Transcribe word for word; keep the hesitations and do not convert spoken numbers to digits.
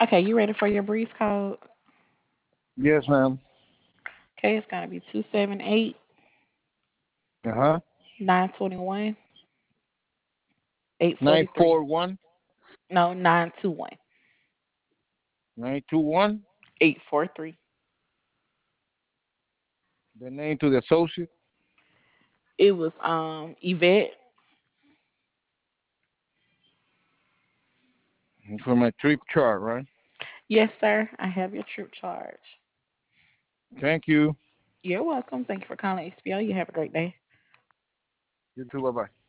Okay, you ready for your brief code? Yes, ma'am. Okay, it's gonna be two seven eight Uh huh. nine twenty one eight Nine forty three. four one No, nine two one nine two one. eight four three. The name to the associate It was um Yvette. for my trip chart, right? Yes, sir. I have your trip charge. Thank you. You're welcome. Thank you for calling H B O. You have a great day. You too. Bye bye.